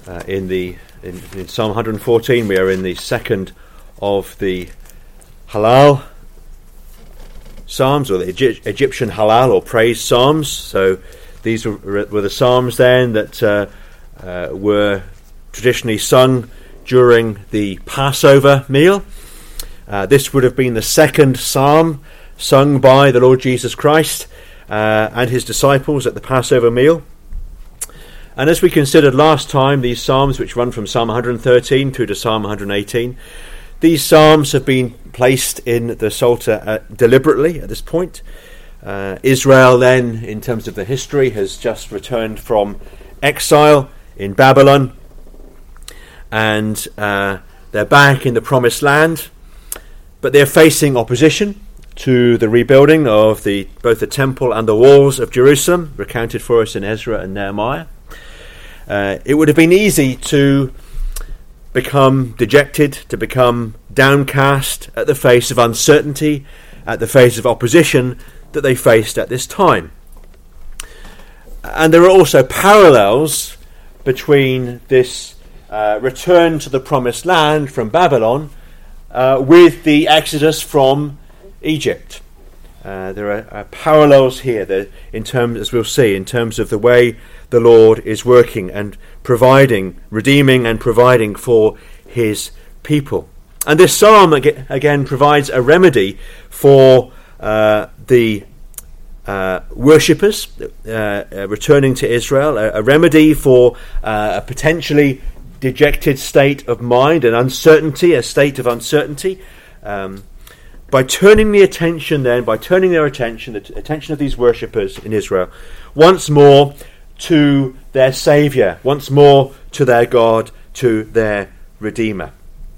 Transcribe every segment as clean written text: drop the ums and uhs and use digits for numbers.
In Psalm 114, we are in the second of the Hallel Psalms, or the Egyptian Hallel or praise Psalms. So these were the Psalms then that were traditionally sung during the Passover meal. This would have been the second psalm sung by the Lord Jesus Christ and his disciples at the Passover meal. And as we considered last time, these psalms, which run from Psalm 113 through to Psalm 118, these psalms have been placed in the Psalter deliberately at this point. Israel then, in terms of the history, has just returned from exile in Babylon, and they're back in the Promised Land, but they're facing opposition to the rebuilding of both the temple and the walls of Jerusalem, recounted for us in Ezra and Nehemiah. It would have been easy to become dejected, to become downcast at the face of uncertainty, at the face of opposition that they faced at this time. And there are also parallels between this return to the Promised Land from Babylon with the exodus from Egypt. There are parallels here, in terms, as we'll see, in terms of the way the Lord is working and providing, redeeming and providing for his people. And this psalm again provides a remedy for the worshippers returning to Israel, a remedy for a potentially dejected state of mind and uncertainty, a state of uncertainty. By turning their attention, the attention of these worshippers in Israel, once more to their Saviour, once more to their God, to their Redeemer.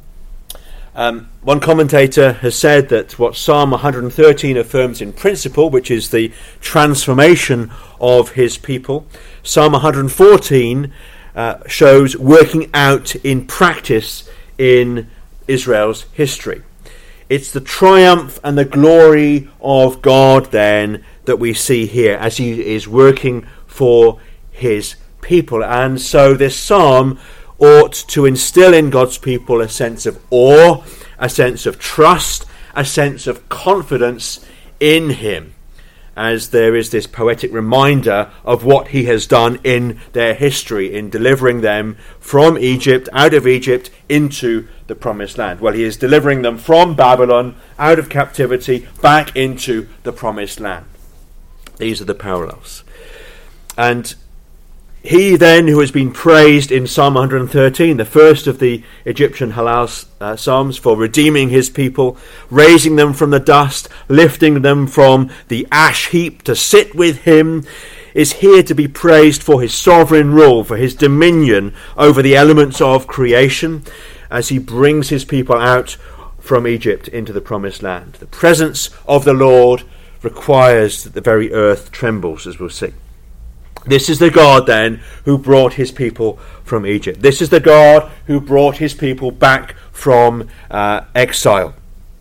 One commentator has said that what Psalm 113 affirms in principle, which is the transformation of his people, Psalm 114 shows working out in practice in Israel's history. It's the triumph and the glory of God then that we see here as he is working for his people. And so this psalm ought to instill in God's people a sense of awe, a sense of trust, a sense of confidence in him, as there is this poetic reminder of what he has done in their history in delivering them from Egypt, out of Egypt, into the Promised Land. Well, he is delivering them from Babylon, out of captivity, back into the Promised Land. These are the parallels. And he then, who has been praised in Psalm 113, the first of the Egyptian Hallel Psalms, for redeeming his people, raising them from the dust, lifting them from the ash heap to sit with him, is here to be praised for his sovereign rule, for his dominion over the elements of creation, as he brings his people out from Egypt into the Promised Land. The presence of the Lord requires that the very earth trembles, as we'll see. This is the God, then, who brought his people from Egypt. This is the God who brought his people back from exile.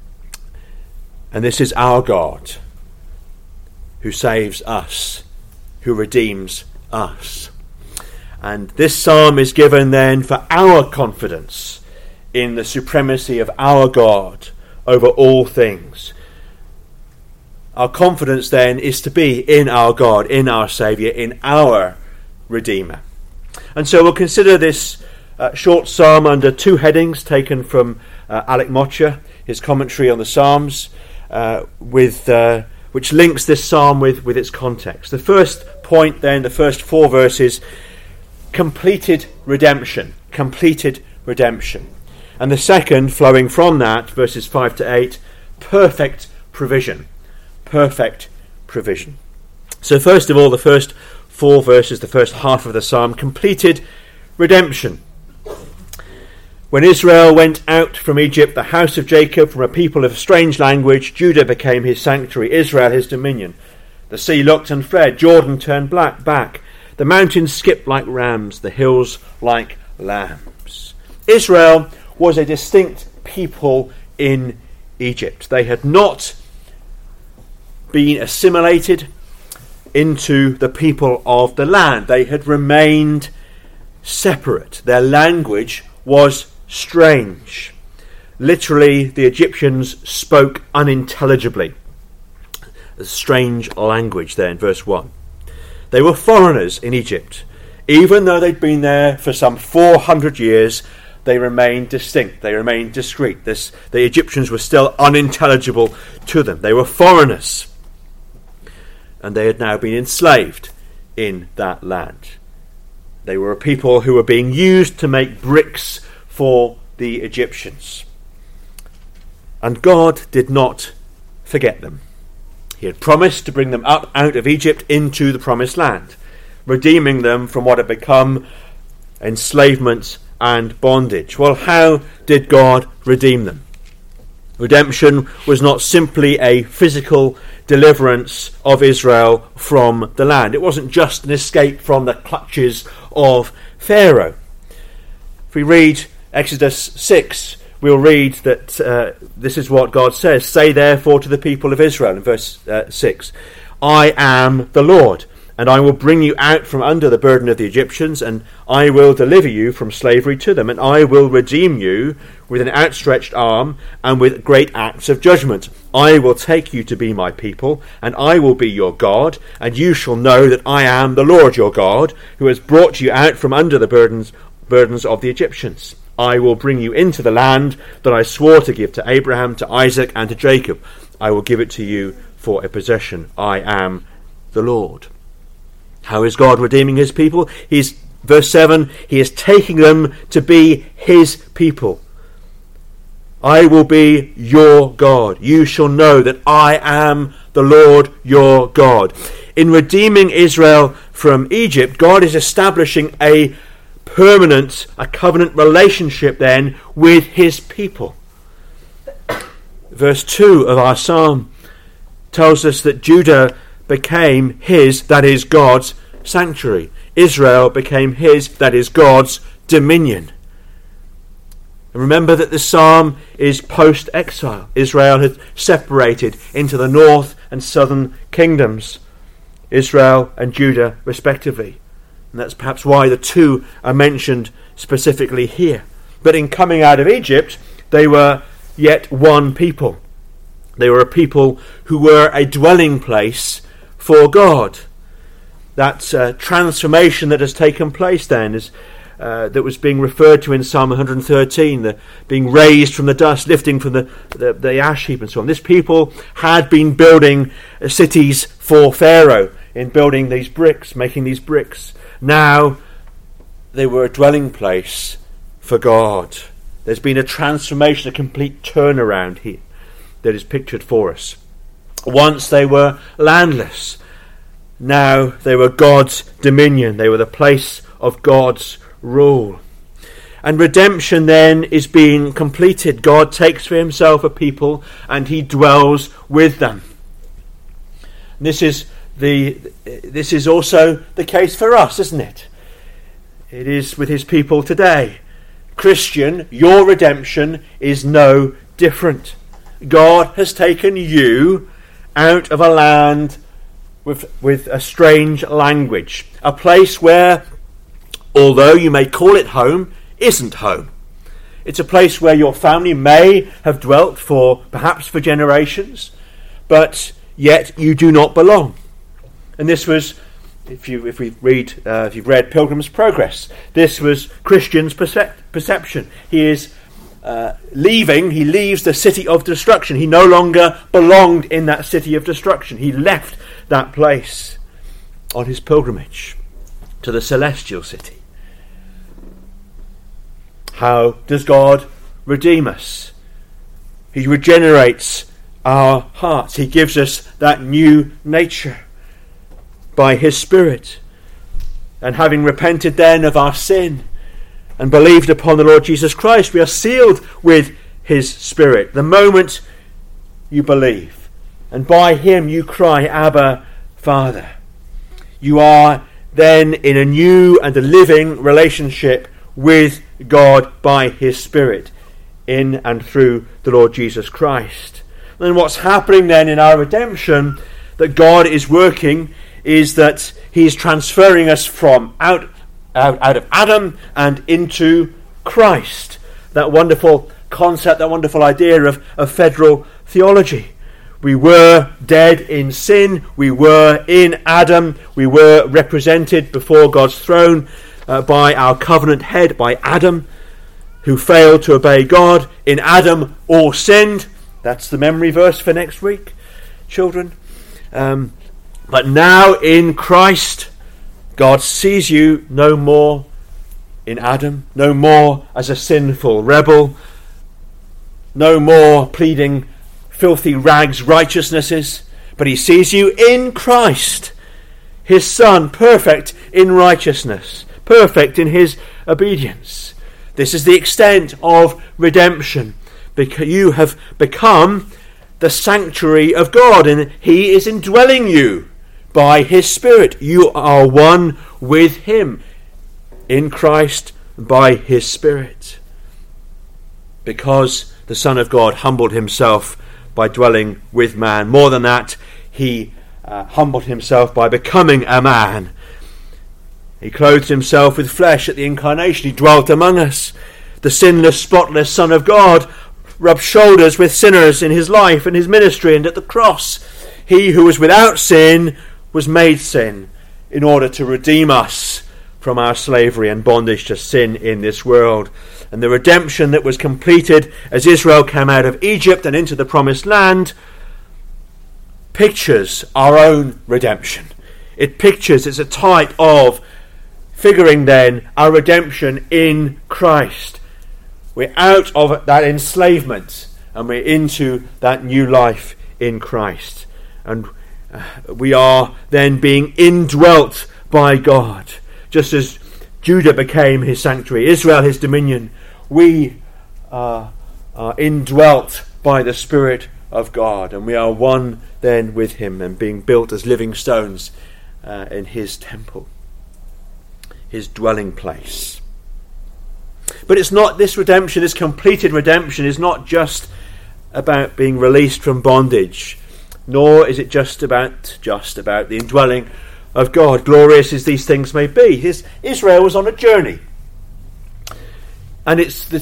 And this is our God who saves us, who redeems us. And this psalm is given then for our confidence in the supremacy of our God over all things. Our confidence then is to be in our God, in our Saviour, in our Redeemer. And so we'll consider this short psalm under two headings taken from Alec Motcher, his commentary on the Psalms, which links this psalm with its context. The first point then, the first four verses, completed redemption. Completed redemption. And the second, flowing from that, verses 5 to 8, perfect provision. Perfect provision. So first of all, the first four verses, the first half of the psalm, completed redemption. When Israel went out from Egypt, the house of Jacob, from a people of strange language, Judah became his sanctuary, Israel his dominion. The sea looked and fled, Jordan turned back. The mountains skipped like rams, the hills like lambs. Israel was a distinct people in Egypt. They had not been assimilated into the people of the land. They had remained separate. Their language was strange. Literally, the Egyptians spoke unintelligibly. A strange language there in verse 1. They were foreigners in Egypt. Even though they'd been there for some 400 years, they remained distinct. They remained discreet. The Egyptians were still unintelligible to them. They were foreigners. And they had now been enslaved in that land. They were a people who were being used to make bricks for the Egyptians. And God did not forget them. He had promised to bring them up out of Egypt into the promised land, redeeming them from what had become enslavement and bondage. Well, how did God redeem them? Redemption was not simply a physical deliverance of Israel from the land. It wasn't just an escape from the clutches of Pharaoh. If we read Exodus 6, we'll read that this is what God says. Say therefore to the people of Israel, in verse 6, I am the Lord, and I will bring you out from under the burden of the Egyptians, and I will deliver you from slavery to them, and I will redeem you with an outstretched arm and with great acts of judgment. I will take you to be my people, and I will be your God, and you shall know that I am the Lord your God, who has brought you out from under the burdens of the Egyptians. I will bring you into the land that I swore to give to Abraham, to Isaac, and to Jacob. I will give it to you for a possession. I am the Lord. How is God redeeming his people? Verse 7, he is taking them to be his people. I will be your God. You shall know that I am the Lord your God. In redeeming Israel from Egypt, God is establishing a covenant relationship then with his people. Verse 2 of our psalm tells us that Judah became his, that is God's, sanctuary. Israel became his, that is God's, dominion. And remember that the psalm is post-exile. Israel had separated into the north and southern kingdoms, Israel and Judah respectively. And that's perhaps why the two are mentioned specifically here. But in coming out of Egypt, they were yet one people. They were a people who were a dwelling place for God. That transformation that has taken place then is that was being referred to in Psalm 113, the being raised from the dust, lifting from the ash heap and so on. This people had been building cities for Pharaoh, in building these bricks, making these bricks. Now they were a dwelling place for God. There's been a transformation, a complete turnaround here that is pictured for us. Once they were landless. Now they were God's dominion. They were the place of God's rule. And redemption then is being completed. God takes for himself a people and he dwells with them. This is also the case for us, isn't it? It is with his people today. Christian, your redemption is no different. God has taken you out of a land with a strange language, a place where, although you may call it home, isn't home. It's a place where your family may have dwelt perhaps for generations, but yet you do not belong. And this was, if you've read Pilgrim's Progress, this was Christian's perception. He is leaving. He leaves the city of destruction. He no longer belonged in that city of destruction. He left that place on his pilgrimage to the celestial city. How does God redeem us? He regenerates our hearts. He gives us that new nature by his Spirit. And having repented then of our sin and believed upon the Lord Jesus Christ, we are sealed with his Spirit. The moment you believe, and by him you cry, Abba, Father, you are then in a new and a living relationship with God by his Spirit in and through the Lord Jesus Christ. And what's happening then in our redemption that God is working is that he is transferring us from out out of Adam and into Christ. That wonderful concept, that wonderful idea of federal theology. We were dead in sin. We were in Adam. We were represented before God's throne by our covenant head, by Adam, who failed to obey God. In Adam, all sinned. That's the memory verse for next week, children. But now in Christ, God sees you no more in Adam, no more as a sinful rebel, no more pleading filthy rags righteousnesses, but he sees you in Christ, his Son, perfect in righteousness, perfect in his obedience. This is the extent of redemption, because you have become the sanctuary of God, and he is indwelling you by his Spirit. You are one with him in Christ by his Spirit, because the Son of God humbled himself by dwelling with man. More than that, he humbled himself by becoming a man. He clothed himself with flesh at the incarnation. He dwelt among us. The sinless, spotless Son of God rubbed shoulders with sinners in his life and his ministry, and at the cross, he who was without sin was made sin in order to redeem us from our slavery and bondage to sin in this world. And the redemption that was completed as Israel came out of Egypt and into the promised land pictures our own redemption. It's a type of figuring then our redemption in Christ. We're out of that enslavement and we're into that new life in Christ. And we are then being indwelt by God. Just as Judah became his sanctuary, Israel his dominion, we are indwelt by the Spirit of God, and we are one then with him and being built as living stones in his temple, his dwelling place. But it's not this redemption, this completed redemption is not just about being released from bondage, nor is it just about the indwelling of God, glorious as these things may be. Israel was on a journey. And the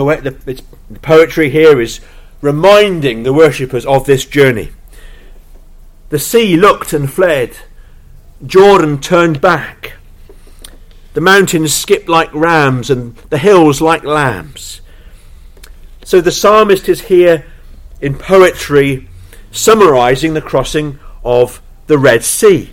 poetry here is reminding the worshippers of this journey. The sea looked and fled. Jordan turned back. The mountains skipped like rams and the hills like lambs. So the psalmist is here in poetry summarising the crossing of the Red Sea,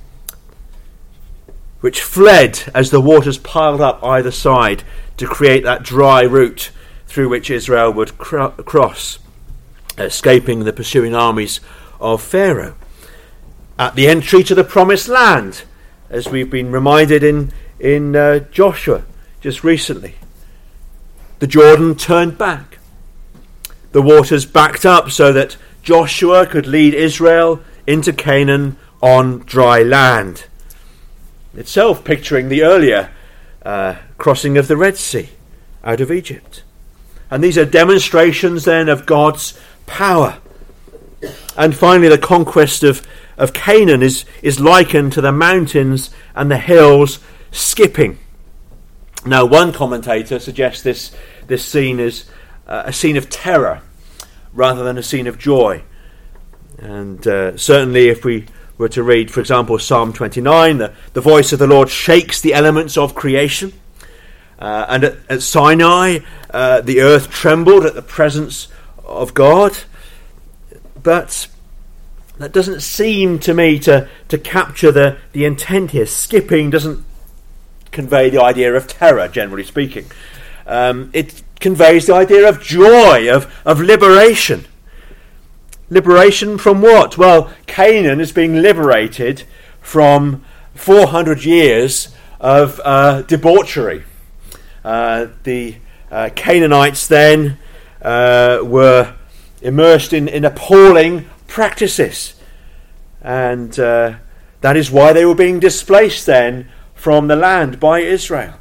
which fled as the waters piled up either side to create that dry route through which Israel would cross, escaping the pursuing armies of Pharaoh. At the entry to the promised land, as we've been reminded in Joshua just recently, the Jordan turned back. The waters backed up so that Joshua could lead Israel into Canaan on dry land, itself picturing the earlier crossing of the Red Sea out of Egypt. And these are demonstrations then of God's power. And finally, the conquest of Canaan is likened to the mountains and the hills skipping. Now, one commentator suggests this scene is a scene of terror rather than a scene of joy. And certainly if we were to read, for example, Psalm 29, the voice of the Lord shakes the elements of creation. And at Sinai, the earth trembled at the presence of God. But that doesn't seem to me to capture the intent here. Skipping doesn't convey the idea of terror, generally speaking. It conveys the idea of joy, of liberation. Liberation from what? Well, Canaan is being liberated from 400 years of debauchery. The Canaanites then were immersed in appalling practices. And that is why they were being displaced then from the land by Israel.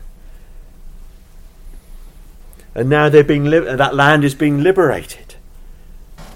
And now that land is being liberated.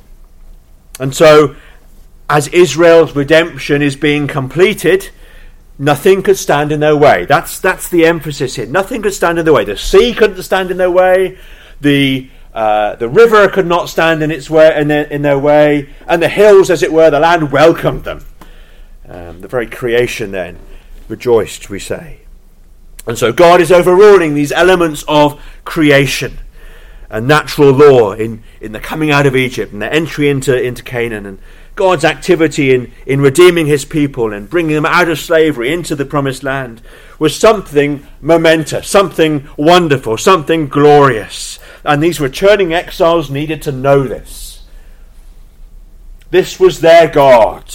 And so, as Israel's redemption is being completed, Nothing could stand in their way. That's the emphasis here. Nothing could stand in their way. The sea couldn't stand in their way. The river could not stand in its way in their way, and the hills, as it were, the land welcomed them. The very creation then rejoiced, we say. And so God is overruling these elements of creation and natural law in the coming out of Egypt and the entry into Canaan, and God's activity in redeeming his people and bringing them out of slavery into the promised land was something momentous, something wonderful, something glorious. And these returning exiles needed to know this. This was their God.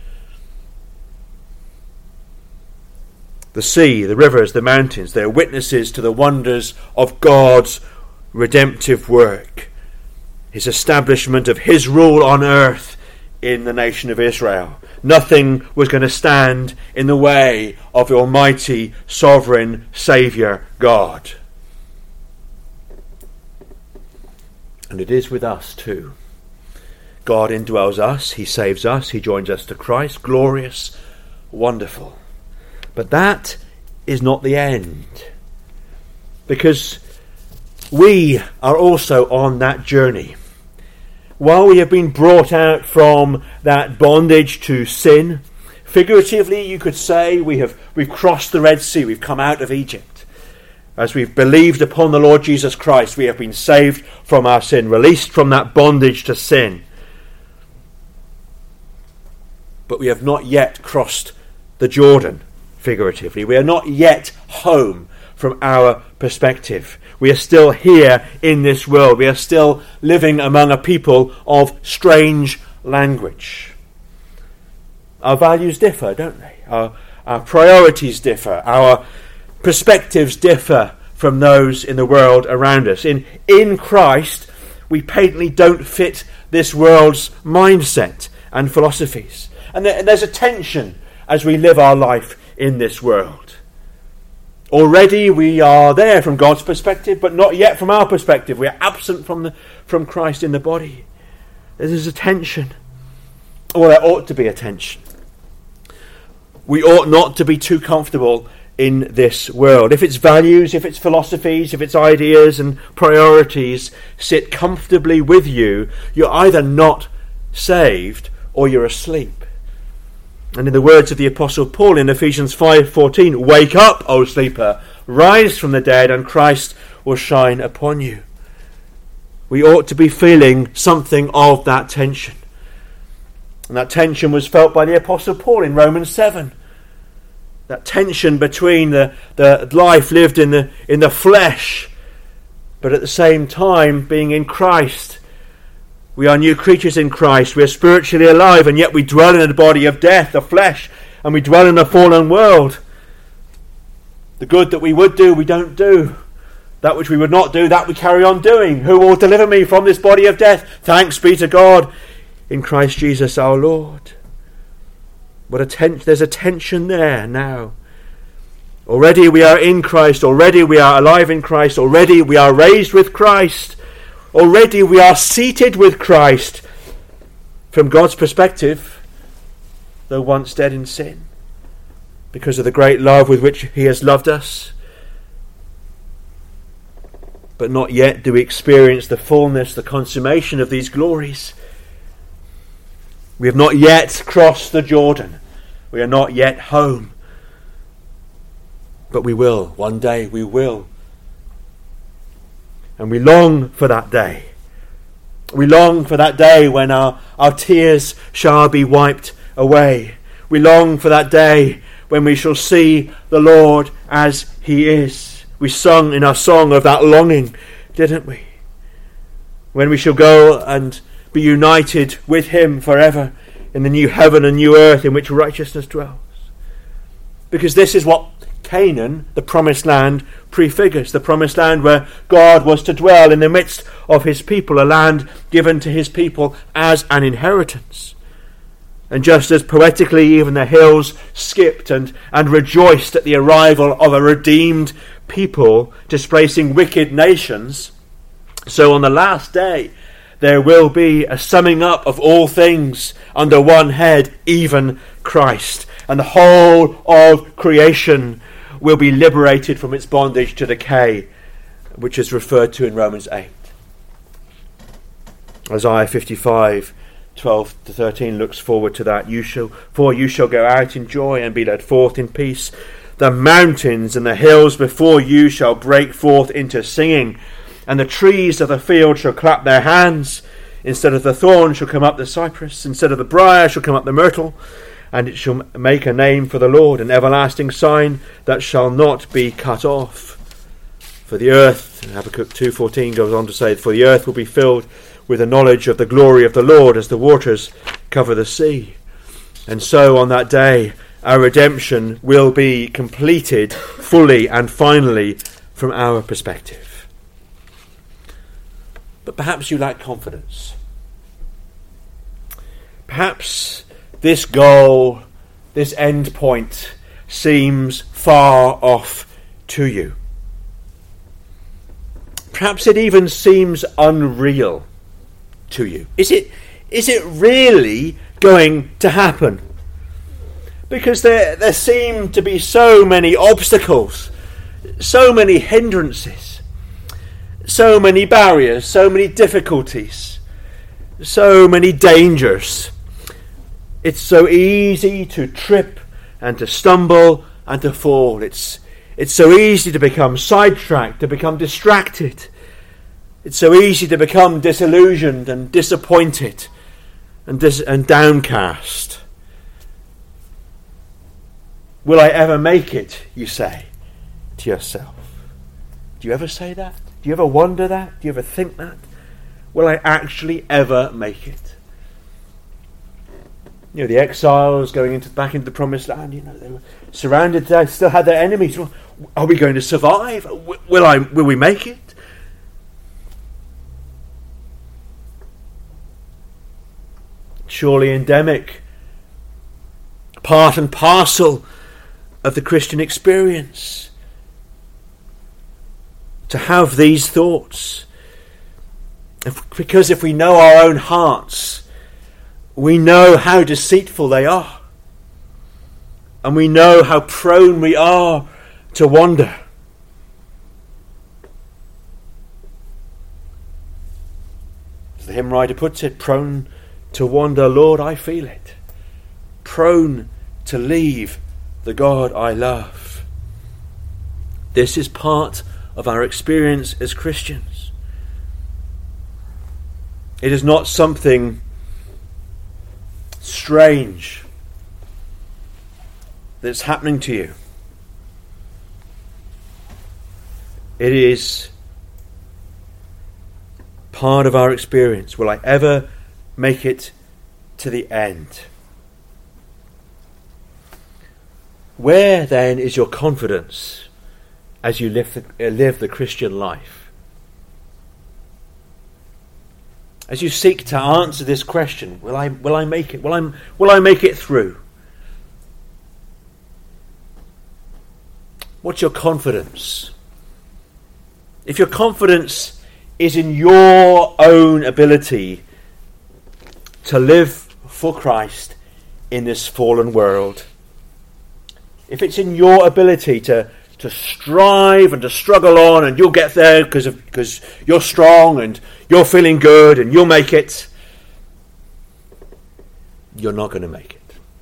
The sea, the rivers, the mountains, they are witnesses to the wonders of God's redemptive work, his establishment of his rule on earth in the nation of Israel. Nothing was going to stand in the way of the almighty, sovereign Saviour God. And it is with us too. God indwells us, he saves us, he joins us to Christ. Glorious, wonderful. But that is not the end. Because we are also on that journey. While we have been brought out from that bondage to sin, figuratively you could say we've crossed the Red Sea, we've come out of Egypt. As we've believed upon the Lord Jesus Christ, we have been saved from our sin, released from that bondage to sin. But we have not yet crossed the Jordan, figuratively. We are not yet home from our perspective. We are still here in this world. We are still living among a people of strange language. Our values differ, don't they? Our priorities differ. Our perspectives differ from those in the world around us. In Christ, we patently don't fit this world's mindset and philosophies. And there's a tension as we live our life in this world. Already we are there from God's perspective, but not yet from our perspective. We are absent from Christ in the body. There's a tension. Or there ought to be a tension. We ought not to be too comfortable in this world. If its values, if its philosophies, if its ideas and priorities sit comfortably with you, you're either not saved or you're asleep. And in the words of the Apostle Paul in Ephesians 5:14, "Wake up, O sleeper, rise from the dead, and Christ will shine upon you." We ought to be feeling something of that tension. And that tension was felt by the Apostle Paul in Romans 7. That tension between the life lived in the flesh, but at the same time being in Christ. We are new creatures in Christ. We are spiritually alive, and yet we dwell in a body of death, the flesh, and we dwell in a fallen world. The good that we would do, we don't do. That which we would not do, that we carry on doing. Who will deliver me from this body of death? Thanks be to God in Christ Jesus our Lord. There's a tension there now. Already we are in Christ. Already we are alive in Christ. Already we are raised with Christ. Already we are seated with Christ. From God's perspective, though once dead in sin, because of the great love with which he has loved us. But not yet do we experience the fullness, the consummation of these glories. We have not yet crossed the Jordan. We are not yet home. But we will. One day we will. And we long for that day. We long for that day when our tears shall be wiped away. We long for that day when we shall see the Lord as he is. We sung in our song of that longing, didn't we? When we shall go and be united with him forever in the new heaven and new earth in which righteousness dwells. Because this is what Canaan, the promised land, prefigures. The promised land where God was to dwell in the midst of his people, a land given to his people as an inheritance. And just as poetically even the hills skipped and rejoiced at the arrival of a redeemed people displacing wicked nations, so on the last day there will be a summing up of all things under one head, even Christ. and the whole of creation will be liberated from its bondage to decay, which is referred to in Romans 8. Isaiah 55, 12 to 13 looks forward to that. For you shall go out in joy and be led forth in peace. The mountains and the hills before you shall break forth into singing, and the trees of the field shall clap their hands. Instead of the thorn shall come up the cypress, instead of the briar shall come up the myrtle, and it shall make a name for the Lord, an everlasting sign that shall not be cut off. For the earth, Habakkuk 2:14 goes on to say, for the earth will be filled with the knowledge of the glory of the Lord as the waters cover the sea. And so on that day, our redemption will be completed fully and finally from our perspective. But perhaps you lack confidence. Perhaps this goal, this end point, seems far off to you. Perhaps it even seems unreal to you. Is it really going to happen? Because there seem to be so many obstacles, so many hindrances, so many barriers, so many difficulties, so many dangers. It's so easy to trip and to stumble and to fall. It's so easy to become sidetracked, to become distracted. It's so easy to become disillusioned and disappointed and downcast. Will I ever make it, you say to yourself? Do you ever say that? Do you ever wonder that? Do you ever think that? Will I actually ever make it? You know, the exiles going back into the promised land, they were surrounded, they still had their enemies. Are we going to survive? Will we make it? Surely endemic, part and parcel of the Christian experience to have these thoughts. Because if we know our own hearts, we know how deceitful they are. And we know how prone we are to wander. As the hymn writer puts it, prone to wander, Lord, I feel it. Prone to leave the God I love. This is part of our experience as Christians. It is not something strange that's happening to you. It is part of our experience. Will I ever make it to the end? Where then is your confidence as you live the Christian life? As you seek to answer this question, will I make it? Will I make it through? What's your confidence? If your confidence is in your own ability to live for Christ in this fallen world, if it's in your ability to strive and to struggle on, and you'll get there because you're strong and you're feeling good and you'll make it, you're not going to make it.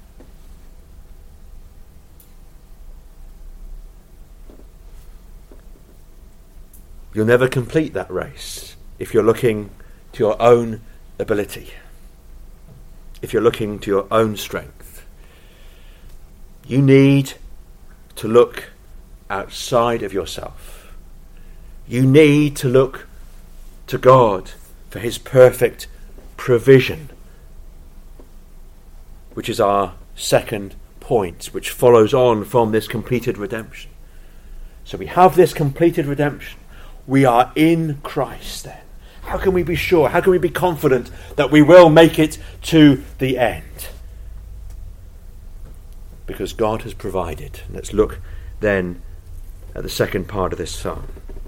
You'll never complete that race if you're looking to your own ability, if you're looking to your own strength. You need to look outside of yourself. You need to look to God for his perfect provision, which is our second point, which follows on from this completed redemption. So we have this completed redemption. We are in Christ then. How can we be sure? How can we be confident that we will make it to the end? Because God has provided. Let's look then at the second part of this psalm.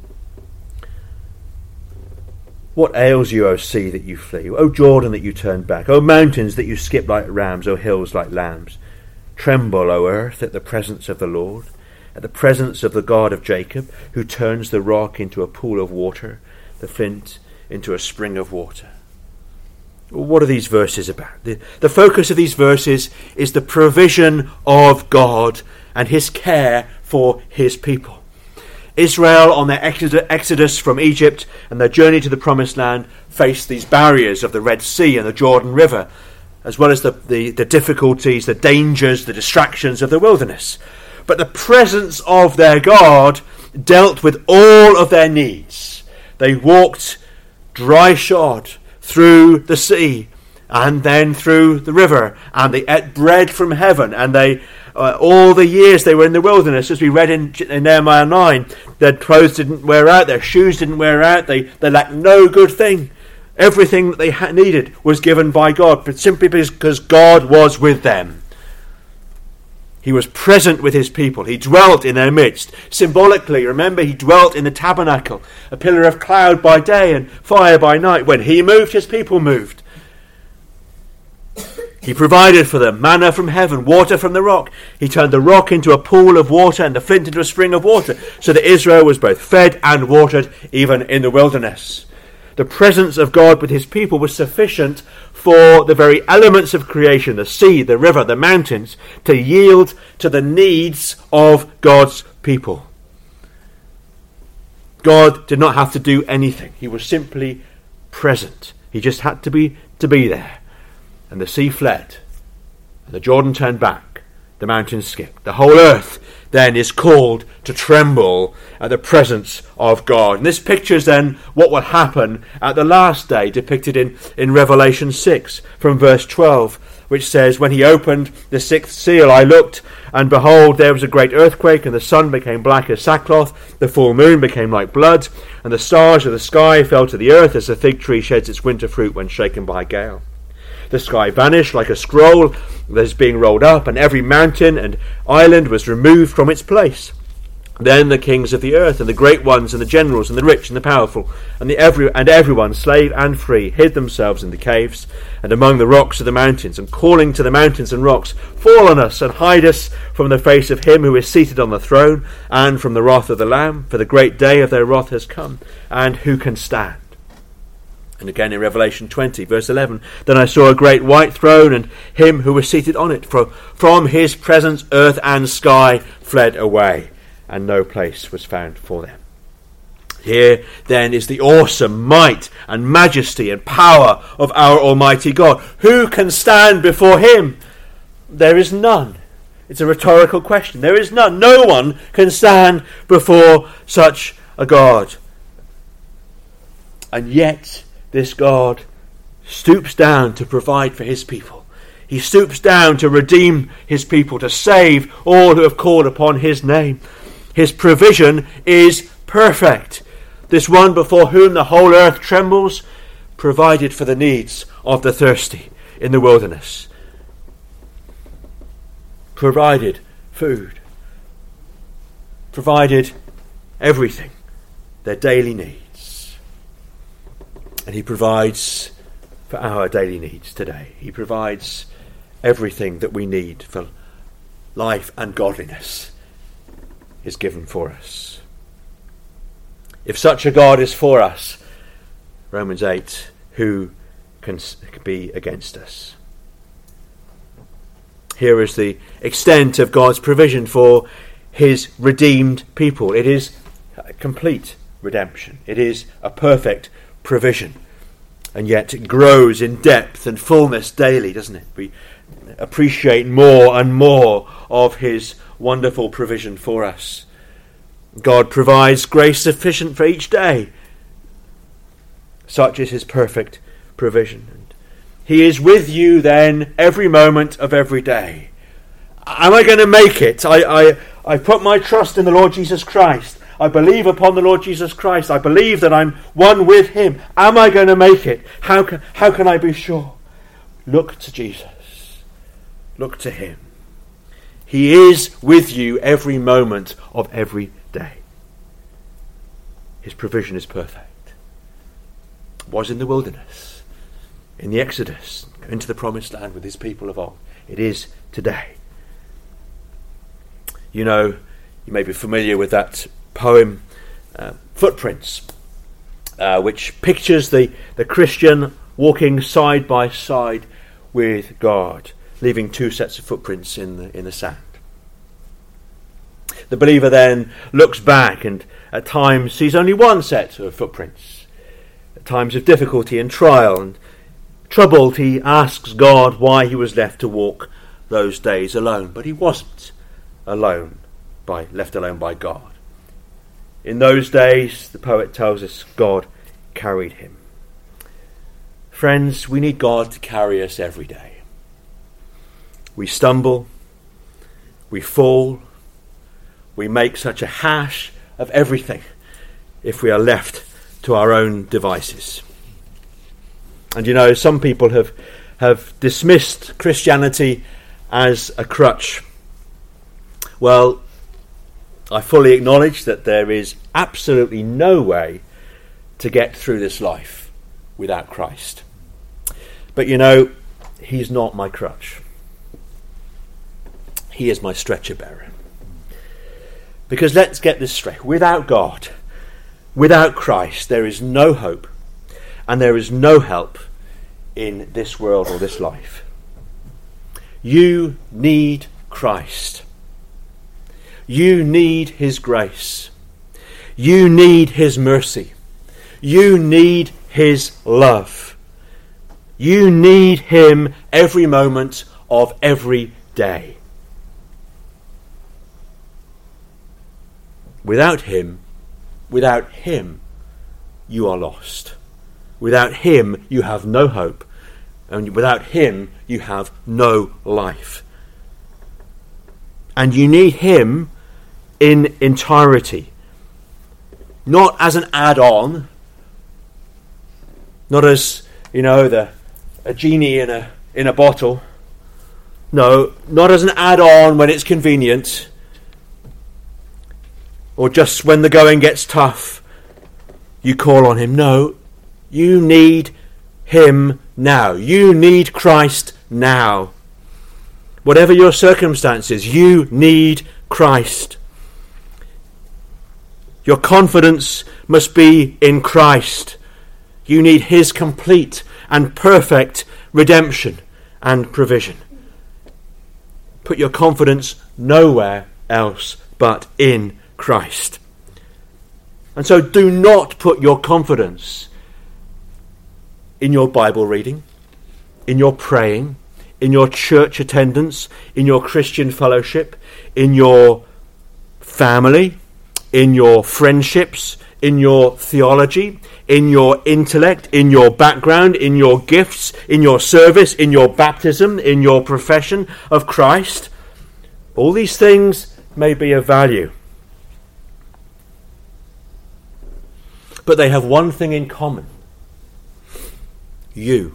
What ails you, O sea, that you flee? O Jordan, that you turn back? O mountains, that you skip like rams? O hills, like lambs? Tremble, O earth, at the presence of the Lord, at the presence of the God of Jacob, who turns the rock into a pool of water, the flint into a spring of water. What are these verses about? The focus of these verses is the provision of God and his care for his people. Israel, on their exodus from Egypt and their journey to the Promised Land, faced these barriers of the Red Sea and the Jordan River, as well as the difficulties, the dangers, the distractions of the wilderness. But the presence of their God dealt with all of their needs. They walked dry-shod through the sea and then through the river, and they ate bread from heaven, and they all the years they were in the wilderness, as we read in Nehemiah 9, their clothes didn't wear out, their shoes didn't wear out, they lacked no good thing. Everything that they needed was given by God, but simply because God was with them. He was present with his people. He dwelt in their midst. Symbolically, remember, he dwelt in the tabernacle, a pillar of cloud by day and fire by night. When he moved, his people moved. He provided for them manna from heaven, water from the rock. He turned the rock into a pool of water and the flint into a spring of water, so that Israel was both fed and watered, even in the wilderness. The presence of God with his people was sufficient for the very elements of creation, the sea, the river, the mountains, to yield to the needs of God's people. God did not have to do anything. He was simply present. He just had to be there. And the sea fled, and the Jordan turned back, the mountains skipped. The whole earth then is called to tremble at the presence of God. And this pictures then what will happen at the last day, depicted in Revelation 6 from verse 12, which says, "When he opened the sixth seal, I looked, and behold, there was a great earthquake, and the sun became black as sackcloth, the full moon became like blood, and the stars of the sky fell to the earth as a fig tree sheds its winter fruit when shaken by a gale. The sky vanished like a scroll that is being rolled up, and every mountain and island was removed from its place. Then the kings of the earth, and the great ones, and the generals, and the rich, and the powerful, and everyone, slave and free, hid themselves in the caves, and among the rocks of the mountains, and calling to the mountains and rocks, Fall on us, and hide us from the face of him who is seated on the throne, and from the wrath of the Lamb, for the great day of their wrath has come, and who can stand?" And again in Revelation 20, verse 11, "Then I saw a great white throne, and him who was seated on it. From his presence earth and sky fled away, and no place was found for them." Here then is the awesome might and majesty and power of our Almighty God. Who can stand before him? There is none. It's a rhetorical question. There is none. No one can stand before such a God. And yet this God stoops down to provide for his people. He stoops down to redeem his people, to save all who have called upon his name. His provision is perfect. This one before whom the whole earth trembles provided for the needs of the thirsty in the wilderness. Provided food. Provided everything, their daily needs. And he provides for our daily needs today. He provides everything that we need for life and godliness is given for us. If such a God is for us, Romans 8, who can be against us? Here is the extent of God's provision for his redeemed people. It is a complete redemption. It is a perfect provision, and yet it grows in depth and fullness daily, doesn't it? We appreciate more and more of his wonderful provision for us. God provides grace sufficient for each day. Such is his perfect provision. And he is with you then every moment of every day. Am I going to make it? I put my trust in the Lord Jesus Christ. I believe upon the Lord Jesus Christ. I believe that I'm one with him. Am I going to make it? How can I be sure? Look to Jesus. Look to him. He is with you every moment of every day. His provision is perfect. It was in the wilderness, in the Exodus, into the Promised Land with his people of old. It is today. You may be familiar with that poem, Footprints, which pictures the Christian walking side by side with God, leaving two sets of footprints in the sand. The believer then looks back and at times sees only one set of footprints. At times of difficulty and trial and troubled, he asks God why he was left to walk those days alone. But he wasn't left alone by God. In those days, the poet tells us, God carried him. Friends, we need God to carry us every day. We stumble, we fall, we make such a hash of everything if we are left to our own devices. And some people have dismissed Christianity as a crutch. Well, I fully acknowledge that there is absolutely no way to get through this life without Christ. But he's not my crutch. He is my stretcher bearer. Because let's get this straight. Without God, without Christ, there is no hope and there is no help in this world or this life. You need Christ. You need his grace. You need his mercy. You need his love. You need him every moment of every day. Without him, you are lost. Without him, you have no hope. And without him, you have no life. And you need him in entirety. Not as an add-on. Not as, a genie in a bottle. No, not as an add-on when it's convenient. Or just when the going gets tough, you call on him. No, you need him now. You need Christ now. Whatever your circumstances, you need Christ. Your confidence must be in Christ. You need his complete and perfect redemption and provision. Put your confidence nowhere else but in Christ. And so do not put your confidence in your Bible reading, in your praying, in your church attendance, in your Christian fellowship, in your family, in your friendships, in your theology, in your intellect, in your background, in your gifts, in your service, in your baptism, in your profession of Christ. All these things may be of value. But they have one thing in common. You.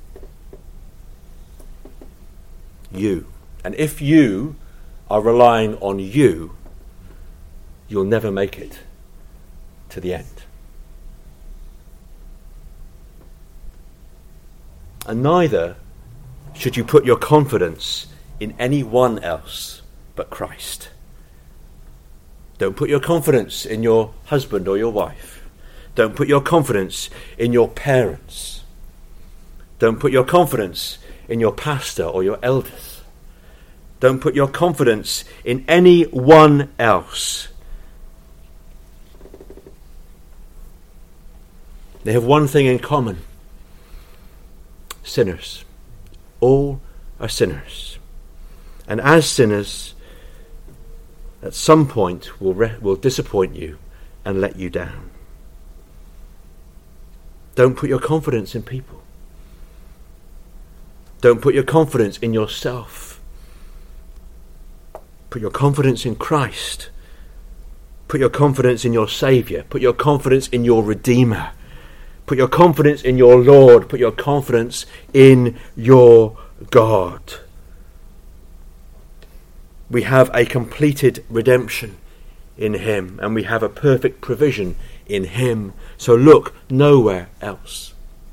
You. And if you are relying on you, you'll never make it to the end. And neither should you put your confidence in anyone else but Christ. Don't put your confidence in your husband or your wife. Don't put your confidence in your parents. Don't put your confidence in your pastor or your elders. Don't put your confidence in anyone else. They have one thing in common. Sinners. All are sinners. And as sinners, at some point will disappoint you and let you down. Don't put your confidence in people. Don't put your confidence in yourself. Put your confidence in Christ. Put your confidence in your Saviour. Put your confidence in your Redeemer. Put your confidence in your Lord. Put your confidence in your God. We have a completed redemption in him, and we have a perfect provision in him. So look nowhere else.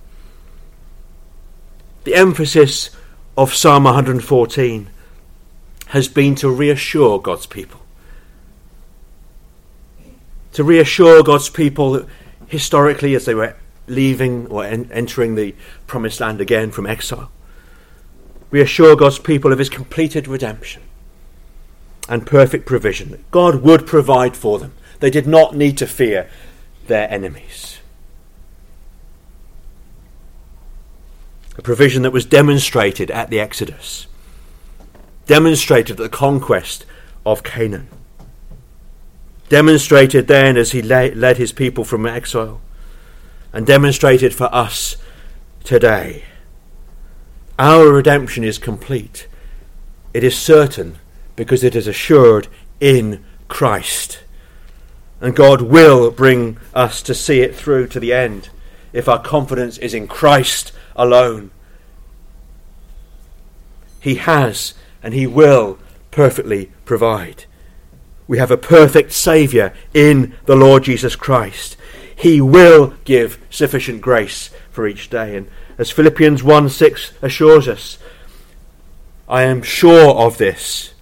The emphasis of Psalm 114 has been to reassure God's people to reassure God's people historically as they were leaving or entering the promised land again from exile. Reassure God's people of his completed redemption and perfect provision. God would provide for them. They did not need to fear their enemies. A provision that was demonstrated at the Exodus, demonstrated at the conquest of Canaan, demonstrated then as he led his people from exile, and demonstrated for us today. Our redemption is complete. It is certain because it is assured in Christ. And God will bring us to see it through to the end if our confidence is in Christ alone. He has and he will perfectly provide. We have a perfect Saviour in the Lord Jesus Christ. He will give sufficient grace for each day. And as Philippians 1:6 assures us, I am sure of this,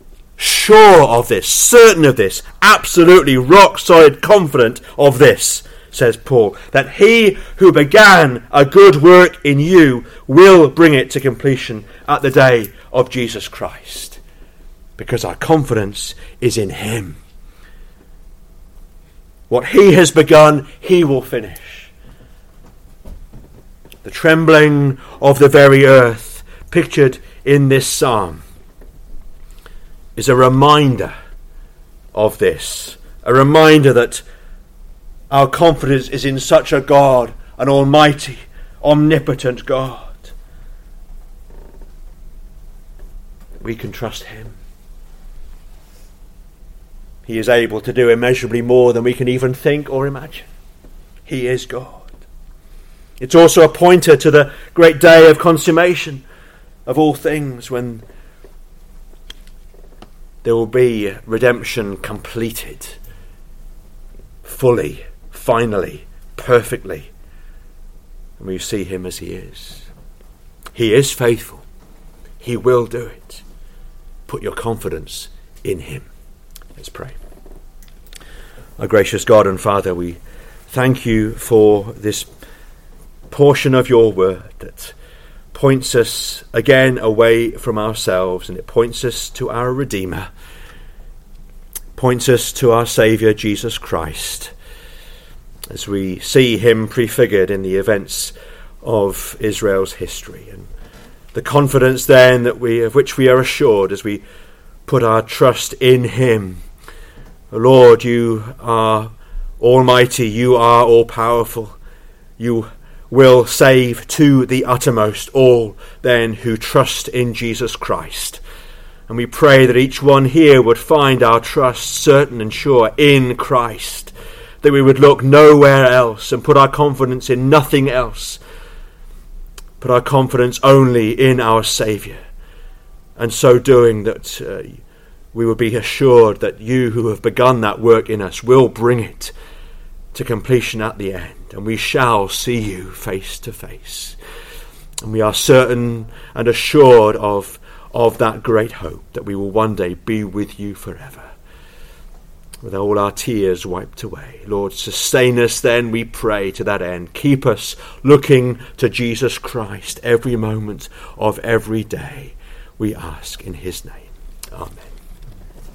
certain of this, absolutely rock solid confident of this, says Paul, that he who began a good work in you will bring it to completion at the day of Jesus Christ, because our confidence is in him. What he has begun, he will finish. The trembling of the very earth pictured in this psalm is a reminder of this, a reminder that our confidence is in such a God, an almighty, omnipotent God. We can trust him. He is able to do immeasurably more than we can even think or imagine. He is God. It's also a pointer to the great day of consummation of all things, when there will be redemption completed, fully, finally, perfectly, and we see him as he is. He is faithful. He will do it. Put your confidence in him. Let's pray. Our gracious God and Father, we thank you for this portion of your word that points us again away from ourselves, and it points us to our Redeemer, points us to our Saviour Jesus Christ, as we see him prefigured in the events of Israel's history, and the confidence then that of which we are assured as we put our trust in him. Lord, you are almighty, you are all-powerful, you will save to the uttermost all then who trust in Jesus Christ. And we pray that each one here would find our trust certain and sure in Christ, that we would look nowhere else and put our confidence in nothing else, put our confidence only in our Saviour, and so doing that we would be assured that you who have begun that work in us will bring it to completion at the end, and we shall see you face to face. And we are certain and assured of that great hope that we will one day be with you forever, with all our tears wiped away. Lord, sustain us then, we pray, to that end. Keep us looking to Jesus Christ every moment of every day, we ask in his name. Amen.